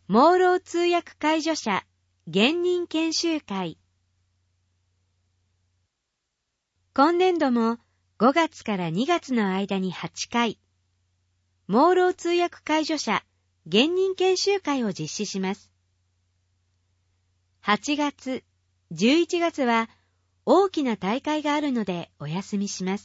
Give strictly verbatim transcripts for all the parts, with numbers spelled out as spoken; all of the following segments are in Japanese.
盲ろう通訳介助者現任研修会。今年度もごがつからにがつの間にはちかい、盲ろう通訳介助者現任研修会を実施します。はちがつ、じゅういちがつは大きな大会があるのでお休みします。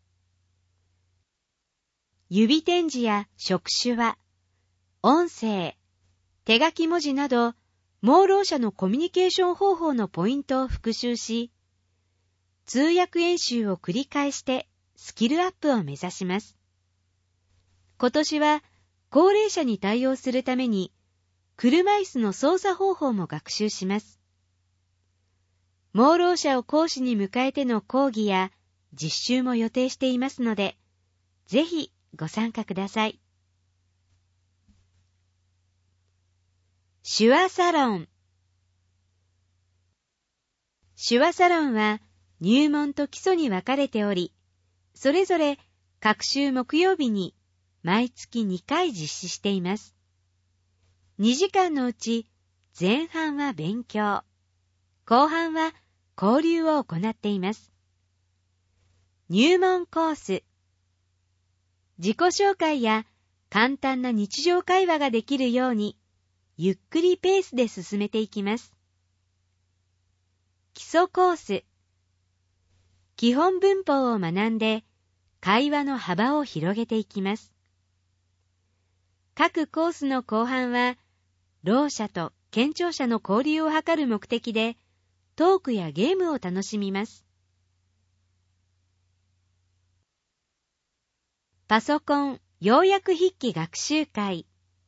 指点字や触手話、音声、手書き文字など、盲ろう者のコミュニケーション方法のポイントを復習し、通訳演習を繰り返してスキルアップを目指します。今年は高齢者に対応するために、車椅子の操作方法も学習します。盲ろう者を講師に迎えての講義や実習も予定していますので、ぜひご参加ください。手話サロン。手話サロンは入門と基礎に分かれており、それぞれ各週木曜日に毎月にかい実施しています。にじかんのうち前半は勉強、後半は交流を行っています。入門コース。自己紹介や簡単な日常会話ができるように、ゆっくりペースで進めていきます。基礎コース。基本文法を学んで、会話の幅を広げていきます。各コースの後半は、ろう者と健聴者の交流を図る目的で、トークやゲームを楽しみます。パソコン要約筆記学習会。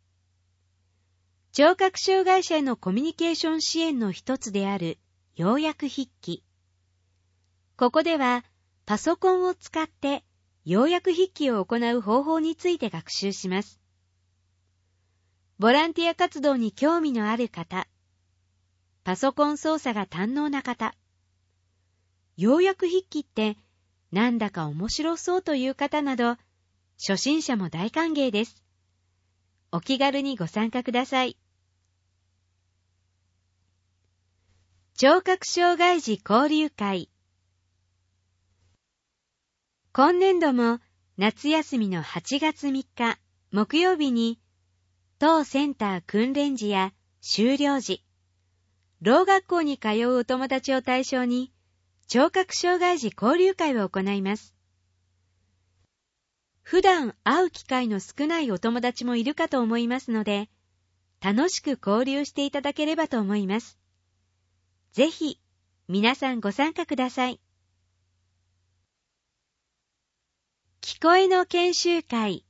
聴覚障害者へのコミュニケーション支援の一つである要約筆記。ここではパソコンを使って要約筆記を行う方法について学習します。ボランティア活動に興味のある方、パソコン操作が堪能な方、要約筆記ってなんだか面白そうという方など、初心者も大歓迎です。お気軽にご参加ください。聴覚障害児交流会。今年度も夏休みのはちがつみっか木曜日に当センター訓練時や修了時、ろう学校に通うお友達を対象に聴覚障害児交流会を行います。普段会う機会の少ないお友達もいるかと思いますので、楽しく交流していただければと思います。ぜひ皆さんご参加ください。聞こえの研修会。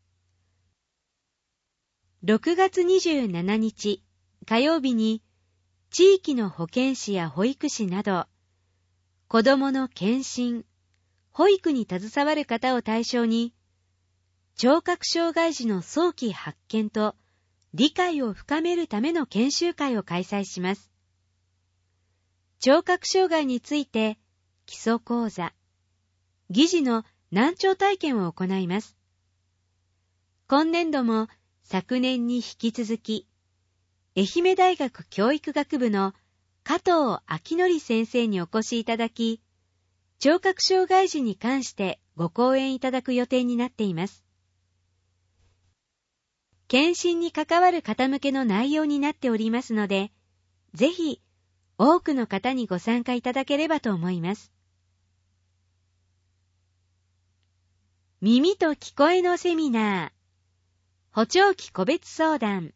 ろくがつにじゅうしちにち火曜日に地域の保健師や保育士など子どもの健診、保育に携わる方を対象に聴覚障害児の早期発見と理解を深めるための研修会を開催します。聴覚障害について基礎講座、疑似の難聴体験を行います。今年度も昨年に引き続き、愛媛大学教育学部の加藤明則先生にお越しいただき、聴覚障害児に関してご講演いただく予定になっています。検診に関わる方向けの内容になっておりますので、ぜひ多くの方にご参加いただければと思います。耳と聞こえのセミナー。補聴器個別相談。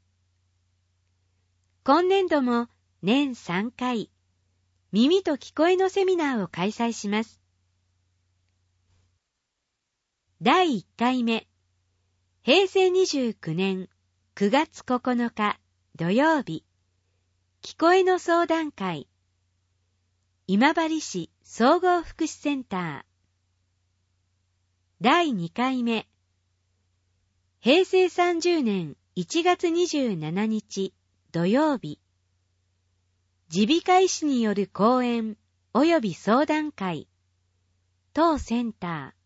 今年度も年さんかい、耳と聞こえのセミナーを開催します。だいいっかいめ、へいせいにじゅうきゅうねんくがつここのか土曜日、聞こえの相談会、今治市総合福祉センター。だいにかいめ、へいせいさんじゅうねんいちがつにじゅうしちにち土曜日、耳鼻科医師による講演及び相談会、当センタ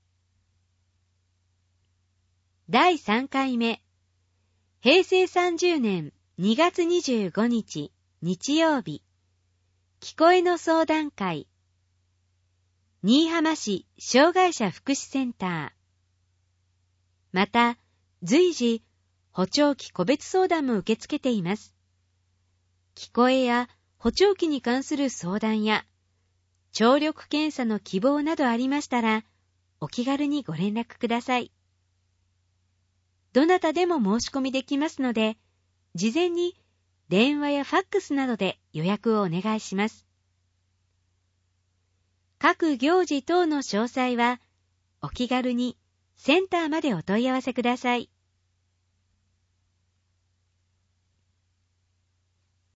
ー。だいさんかいめ、へいせいさんじゅうねんにがつにじゅうごにち日曜日、聞こえの相談会、新居浜市障害者福祉センター。また、随時、補聴器個別相談も受け付けています。聞こえや補聴器に関する相談や、聴力検査の希望などありましたら、お気軽にご連絡ください。どなたでも申し込みできますので、事前に電話やファックスなどで予約をお願いします。各行事等の詳細は、お気軽にセンターまでお問い合わせください。